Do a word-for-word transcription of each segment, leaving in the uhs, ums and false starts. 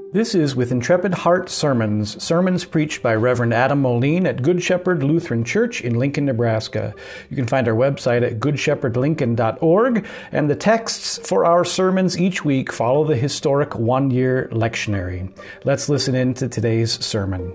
This is With Intrepid Heart Sermons, sermons preached by Reverend Adam Moline at Good Shepherd Lutheran Church in Lincoln, Nebraska. You can find our website at good shepherd lincoln dot org, and the texts for our sermons each week follow the historic one-year lectionary. Let's listen in to today's sermon.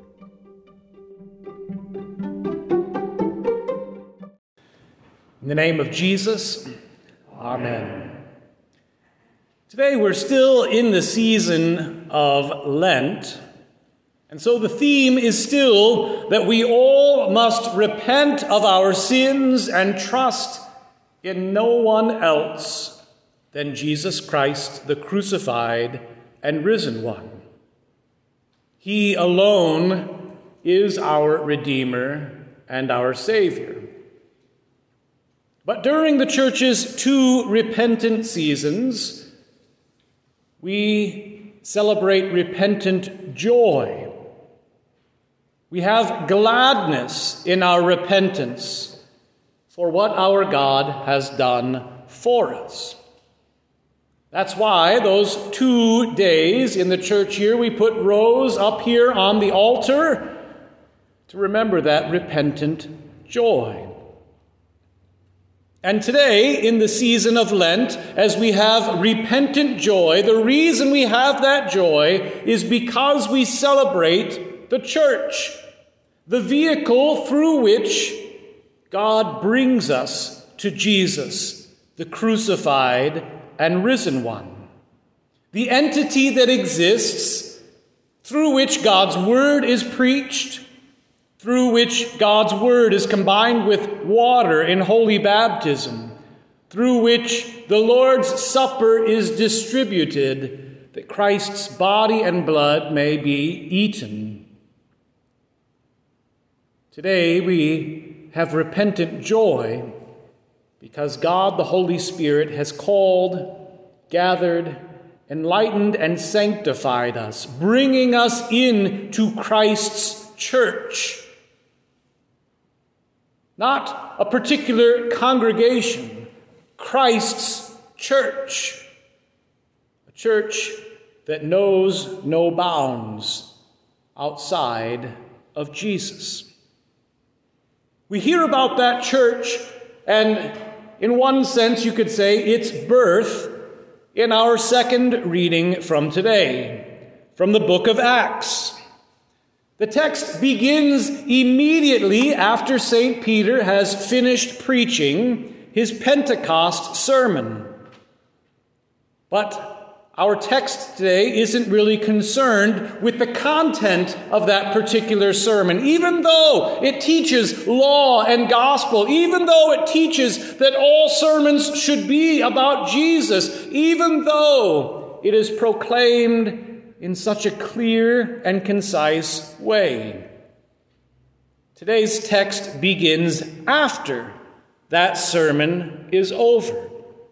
In the name of Jesus, Amen. Today we're still in the season of Lent, and so the theme is still that we all must repent of our sins and trust in no one else than Jesus Christ, the crucified and risen one. He alone is our Redeemer and our Savior. But during the Church's two repentant seasons, we celebrate repentant joy. We have gladness in our repentance for what our God has done for us. That's why those two days in the church year, we put rows up here on the altar to remember that repentant joy. And today, in the season of Lent, as we have repentant joy, the reason we have that joy is because we celebrate the church, the vehicle through which God brings us to Jesus, the crucified and risen one, the entity that exists through which God's word is preached, through which God's word is combined with water in holy baptism, through which the Lord's Supper is distributed, that Christ's body and blood may be eaten. Today we have repentant joy because God, the Holy Spirit, has called, gathered, enlightened, and sanctified us, bringing us into Christ's church. Not a particular congregation, Christ's church. A church that knows no bounds outside of Jesus. We hear about that church, and in one sense you could say its birth, in our second reading from today, from the book of Acts. The text begins immediately after Saint Peter has finished preaching his Pentecost sermon. But our text today isn't really concerned with the content of that particular sermon, even though it teaches law and gospel, even though it teaches that all sermons should be about Jesus, even though it is proclaimed in such a clear and concise way. Today's text begins after that sermon is over.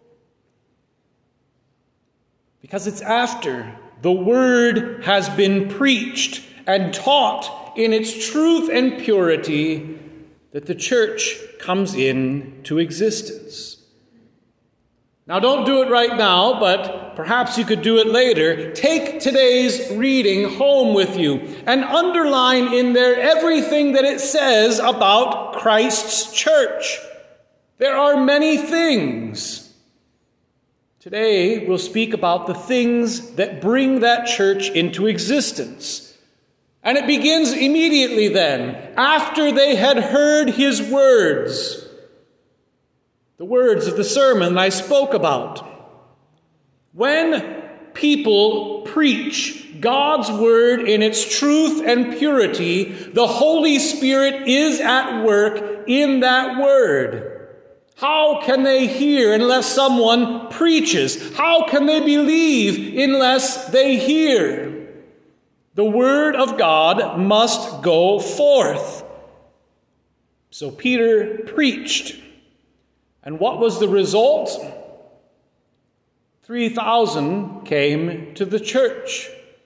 Because it's after the word has been preached and taught in its truth and purity that the church comes into existence. Now, don't do it right now, but perhaps you could do it later. Take today's reading home with you and underline in there everything that it says about Christ's church. There are many things. Today, we'll speak about the things that bring that church into existence. And it begins immediately then, after they had heard his words. The words of the sermon I spoke about. When people preach God's word in its truth and purity, the Holy Spirit is at work in that word. How can they hear unless someone preaches? How can they believe unless they hear? The word of God must go forth. So Peter preached. And what was the result? three thousand came to the church.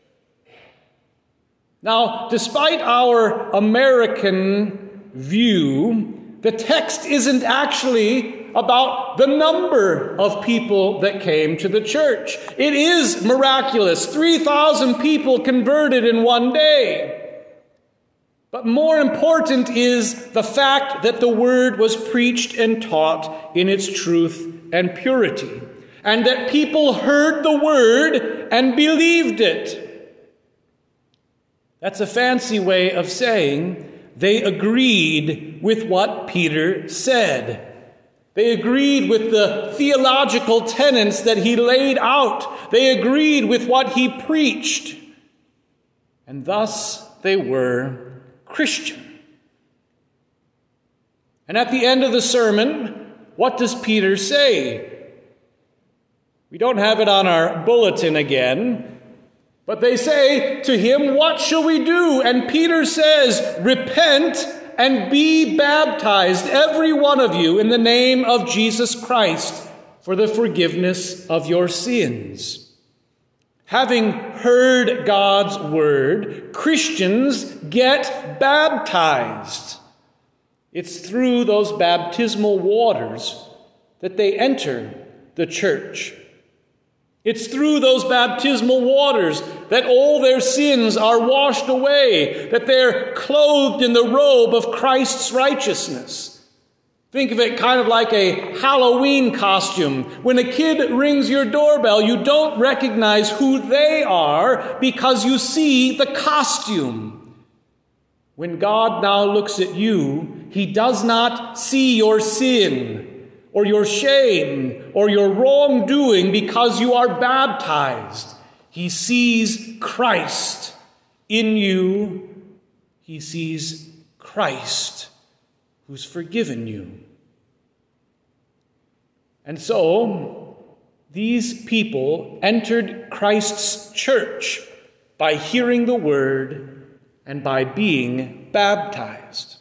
Now, despite our American view, the text isn't actually about the number of people that came to the church. It is miraculous. three thousand people converted in one day. But more important is the fact that the word was preached and taught in its truth and purity, and that people heard the word and believed it. That's a fancy way of saying they agreed with what Peter said. They agreed with the theological tenets that he laid out. They agreed with what he preached. And thus they were Christian. And at the end of the sermon, what does Peter say? We don't have it on our bulletin again, but they say to him, "What shall we do?" And Peter says, "Repent and be baptized, every one of you, in the name of Jesus Christ, for the forgiveness of your sins." Having heard God's word, Christians get baptized. It's through those baptismal waters that they enter the church. It's through those baptismal waters that all their sins are washed away, that they're clothed in the robe of Christ's righteousness. Think of it kind of like a Halloween costume. When a kid rings your doorbell, you don't recognize who they are because you see the costume. When God now looks at you, he does not see your sin or your shame or your wrongdoing because you are baptized. He sees Christ in you. He sees Christ who's forgiven you. And so, these people entered Christ's church by hearing the word and by being baptized.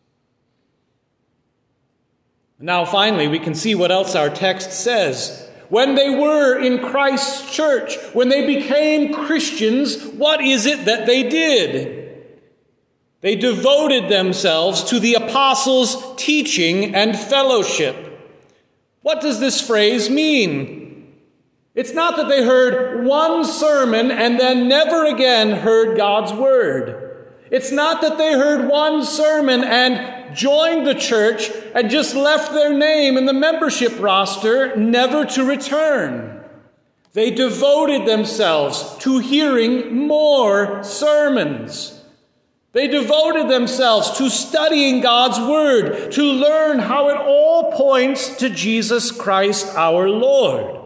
Now, finally, we can see what else our text says. When they were in Christ's church, when they became Christians, what is it that they did? They devoted themselves to the apostles' teaching and fellowship. What does this phrase mean? It's not that they heard one sermon and then never again heard God's word. It's not that they heard one sermon and joined the church and just left their name in the membership roster, never to return. They devoted themselves to hearing more sermons. They devoted themselves to studying God's word, to learn how it all points to Jesus Christ our Lord.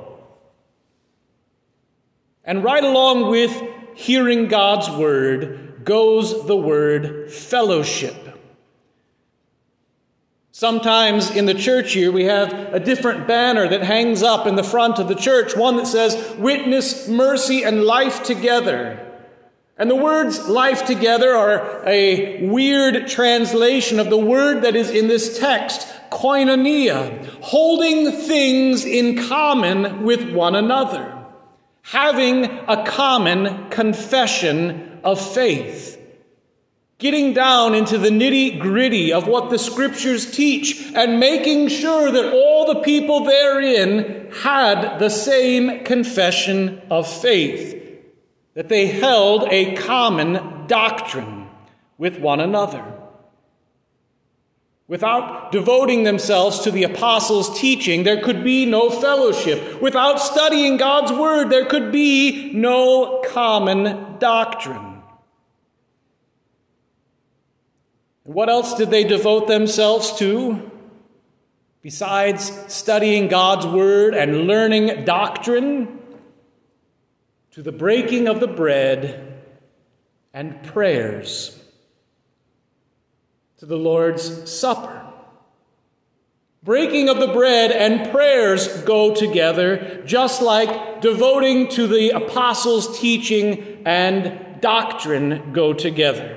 And right along with hearing God's word goes the word fellowship. Sometimes in the church here we have a different banner that hangs up in the front of the church, one that says, "Witness, mercy, and life together." And the words "life together" are a weird translation of the word that is in this text, koinonia, holding things in common with one another, having a common confession of faith, getting down into the nitty-gritty of what the scriptures teach and making sure that all the people therein had the same confession of faith, that they held a common doctrine with one another. Without devoting themselves to the apostles' teaching, there could be no fellowship. Without studying God's word, there could be no common doctrine. What else did they devote themselves to? Besides studying God's word and learning doctrine, to the breaking of the bread and prayers, to the Lord's Supper. Breaking of the bread and prayers go together, just like devoting to the apostles' teaching and doctrine go together.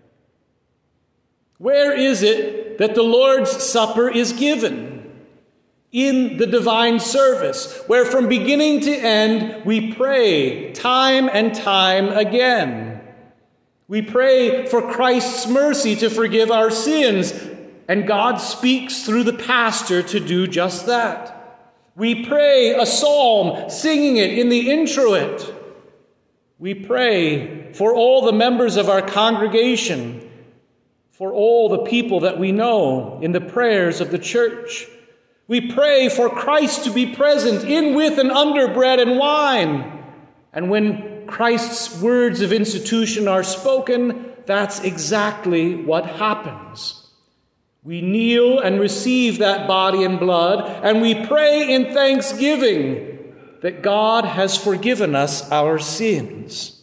Where is it that the Lord's Supper is given? In the divine service, where from beginning to end we pray time and time again. We pray for Christ's mercy to forgive our sins and God speaks through the pastor to do just that. We pray a psalm, singing it in the introit. We pray for all the members of our congregation, for all the people that we know in the prayers of the church. We pray for Christ to be present in, with, and under bread and wine. And when Christ's words of institution are spoken, that's exactly what happens. We kneel and receive that body and blood, and we pray in thanksgiving that God has forgiven us our sins.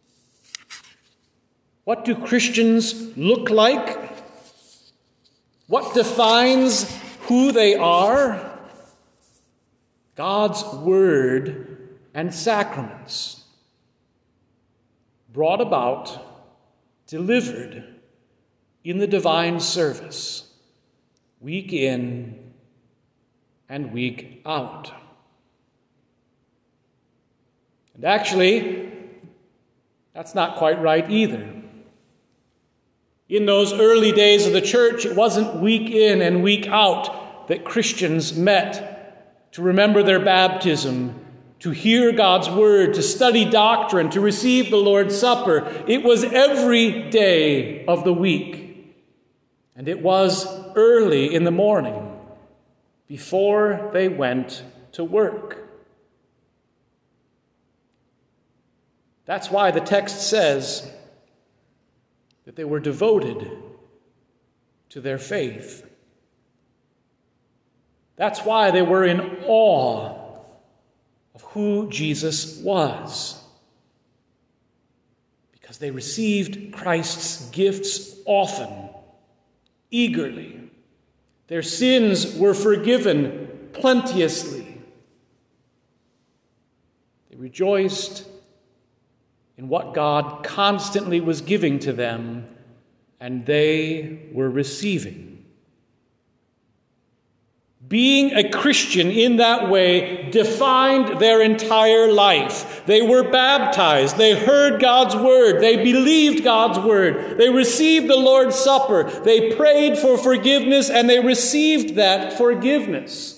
What do Christians look like? What defines who they are? God's word and sacraments, brought about, delivered in the divine service, week in and week out. And actually, that's not quite right either. In those early days of the church, it wasn't week in and week out that Christians met to remember their baptism, to hear God's word, to study doctrine, to receive the Lord's Supper. It was every day of the week. And it was early in the morning, before they went to work. That's why the text says that they were devoted to their faith. That's why they were in awe of who Jesus was, because they received Christ's gifts often, eagerly. Their sins were forgiven plenteously. They rejoiced in what God constantly was giving to them, and they were receiving. Being a Christian in that way defined their entire life. They were baptized. They heard God's word. They believed God's word. They received the Lord's Supper. They prayed for forgiveness, and they received that forgiveness.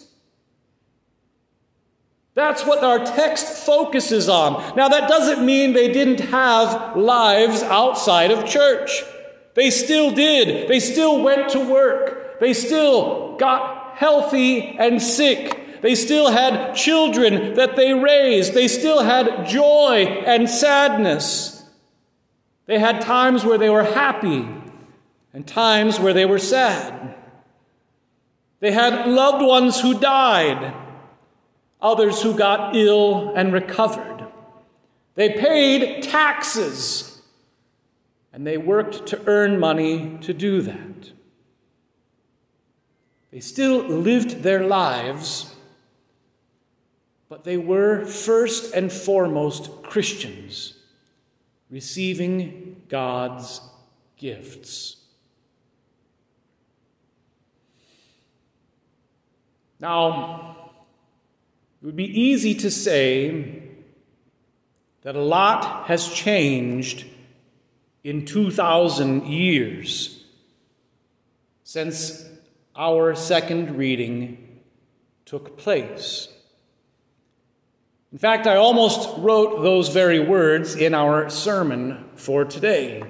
That's what our text focuses on. Now, that doesn't mean they didn't have lives outside of church. They still did. They still went to work. They still got healthy and sick. They still had children that they raised. They still had joy and sadness. They had times where they were happy and times where they were sad. They had loved ones who died, others who got ill and recovered. They paid taxes, and they worked to earn money to do that. They still lived their lives, but they were first and foremost Christians, receiving God's gifts. Now, it would be easy to say that a lot has changed in two thousand years since our second reading took place. In fact, I almost wrote those very words in our sermon for today.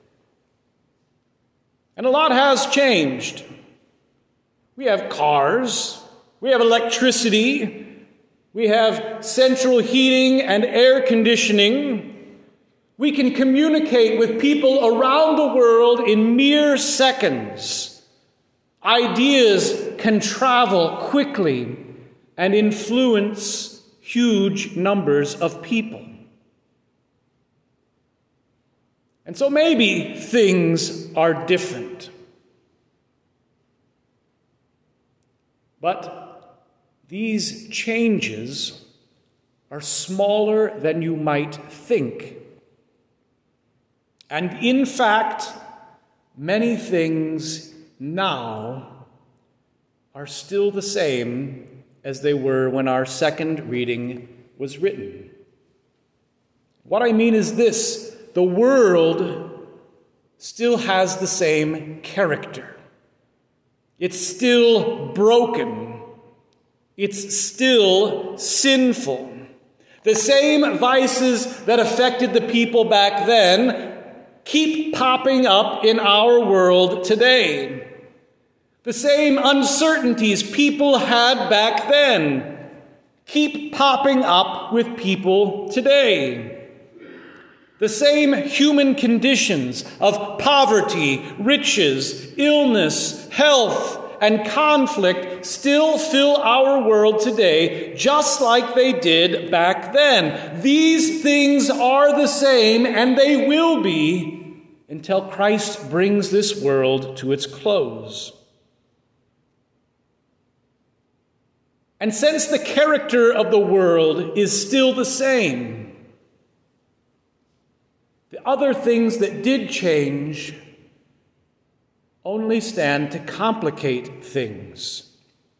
And a lot has changed. We have cars, we have electricity, we have central heating and air conditioning. We can communicate with people around the world in mere seconds. Ideas can travel quickly and influence huge numbers of people. And so maybe things are different. But these changes are smaller than you might think. And in fact, many things now are still the same as they were when our second reading was written. What I mean is this: the world still has the same character. It's still broken. It's still sinful. The same vices that affected the people back then keep popping up in our world today. The same uncertainties people had back then keep popping up with people today. The same human conditions of poverty, riches, illness, health, and conflict still fill our world today, just like they did back then. These things are the same, and they will be until Christ brings this world to its close. And since the character of the world is still the same, the other things that did change only stand to complicate things.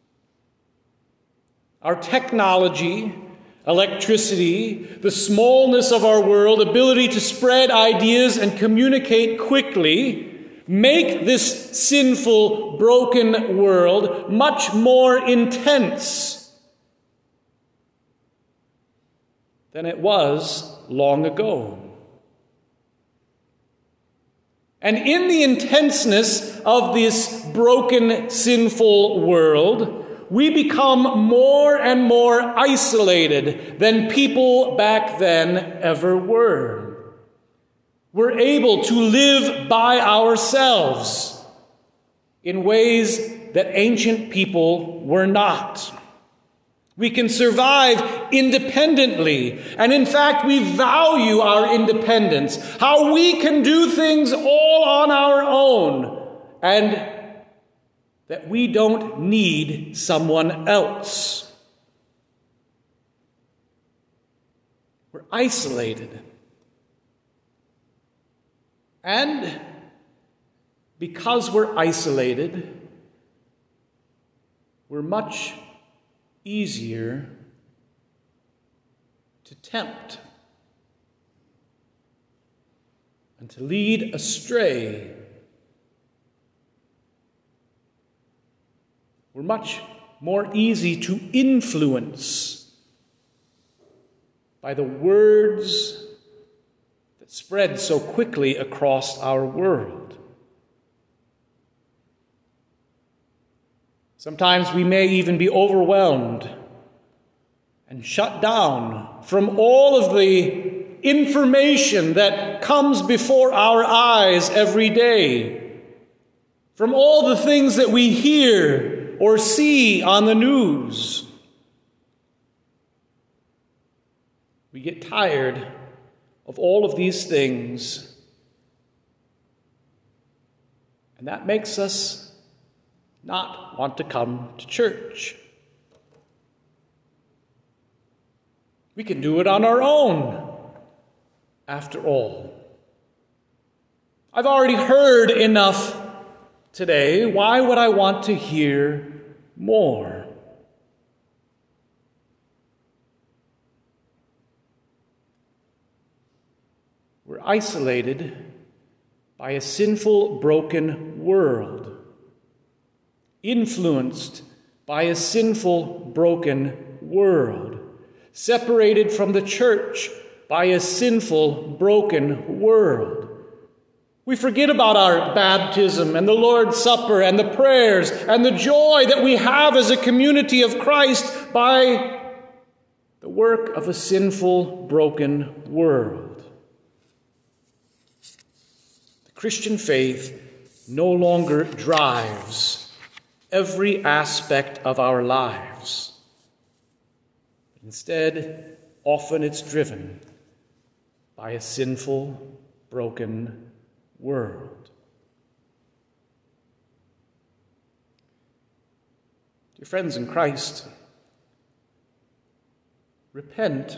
Our technology, electricity, the smallness of our world, ability to spread ideas and communicate quickly, make this sinful, broken world much more intense than it was long ago. And in the intenseness of this broken, sinful world, we become more and more isolated than people back then ever were. We're able to live by ourselves in ways that ancient people were not. We can survive independently, and in fact, we value our independence, how we can do things all on our own, and that we don't need someone else. We're isolated. And because we're isolated, we're much easier to tempt and to lead astray. We're much more easy to influence by the words that spread so quickly across our world. Sometimes we may even be overwhelmed and shut down from all of the information that comes before our eyes every day, from all the things that we hear or see on the news. We get tired of all of these things, and that makes us not want to come to church. We can do it on our own, after all. I've already heard enough today. Why would I want to hear more? We're isolated by a sinful, broken world, influenced by a sinful, broken world, separated from the church by a sinful, broken world. We forget about our baptism and the Lord's Supper and the prayers and the joy that we have as a community of Christ by the work of a sinful, broken world. The Christian faith no longer drives every aspect of our lives. Instead, often it's driven by a sinful, broken world. Dear friends in Christ, repent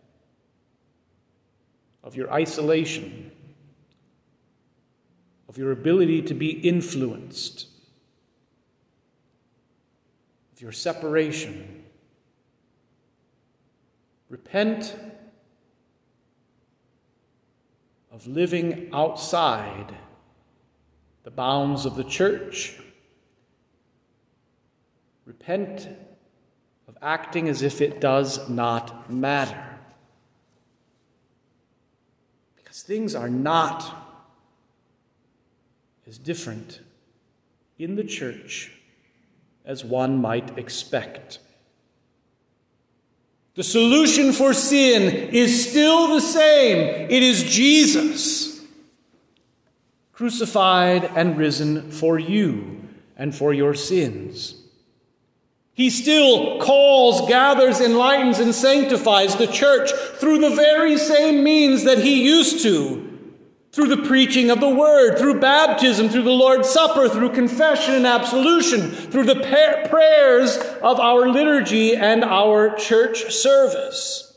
of your isolation, of your ability to be influenced, of your separation. Repent of living outside the bounds of the church Repent of acting as if it does not matter. Because things are not as different in the church as one might expect. The solution for sin is still the same. It is Jesus, crucified and risen for you and for your sins. He still calls, gathers, enlightens, and sanctifies the church through the very same means that he used to, through the preaching of the word, through baptism, through the Lord's Supper, through confession and absolution, through the pa- prayers of our liturgy and our church service.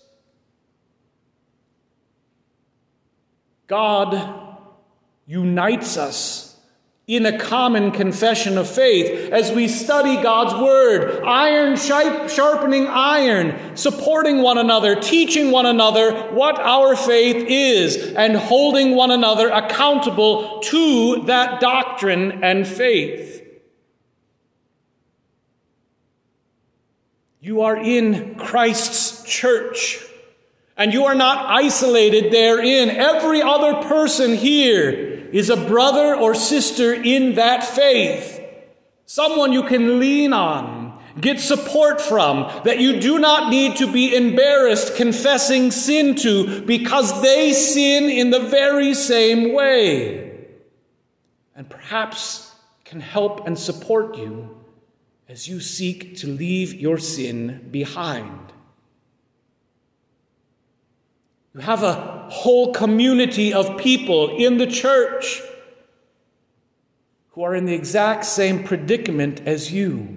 God unites us in a common confession of faith as we study God's word, iron sharpening iron, supporting one another, teaching one another what our faith is, and holding one another accountable to that doctrine and faith. You are in Christ's church, and you are not isolated therein. Every other person here is a brother or sister in that faith, someone you can lean on, get support from, that you do not need to be embarrassed confessing sin to, because they sin in the very same way, and perhaps can help and support you as you seek to leave your sin behind. You have a whole community of people in the church who are in the exact same predicament as you.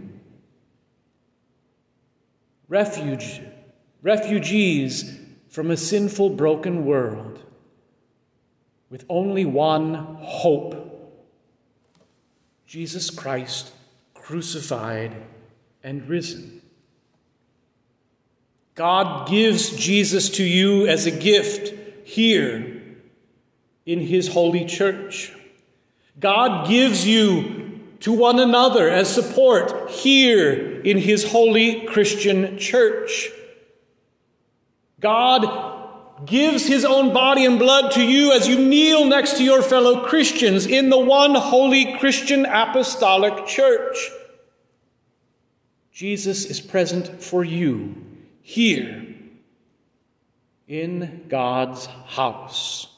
Refuge, refugees from a sinful, broken world with only one hope: Jesus Christ crucified and risen. God gives Jesus to you as a gift here in his holy church. God gives you to one another as support here in his holy Christian church. God gives his own body and blood to you as you kneel next to your fellow Christians in the one holy Christian apostolic church. Jesus is present for you here in God's house.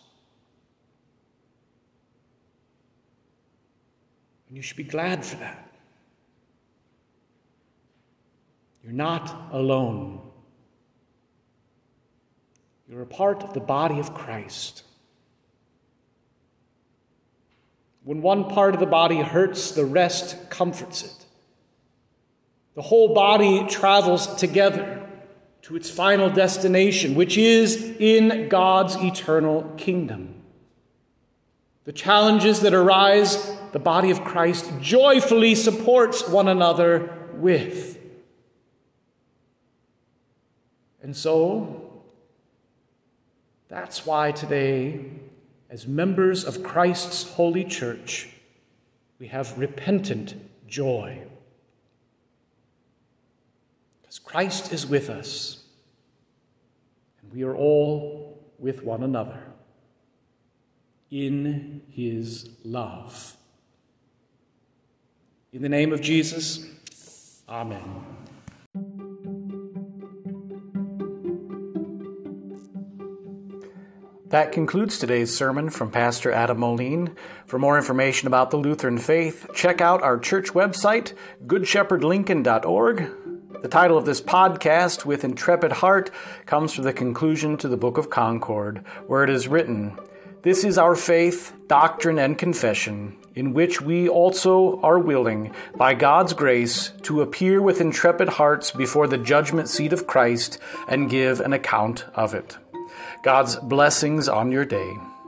And you should be glad for that. You're not alone. You're a part of the body of Christ. When one part of the body hurts, the rest comforts it. The whole body travels together to its final destination, which is in God's eternal kingdom. The challenges that arise, the body of Christ joyfully supports one another with. And so, that's why today, as members of Christ's holy church, we have repentant joy. Because Christ is with us, and we are all with one another in his love. In the name of Jesus, amen. That concludes today's sermon from Pastor Adam Moline. For more information about the Lutheran faith, check out our church website, good shepherd lincoln dot org. The title of this podcast, With Intrepid Heart, comes from the conclusion to the Book of Concord, where it is written, "This is our faith, doctrine, and confession, in which we also are willing, by God's grace, to appear with intrepid hearts before the judgment seat of Christ and give an account of it." God's blessings on your day.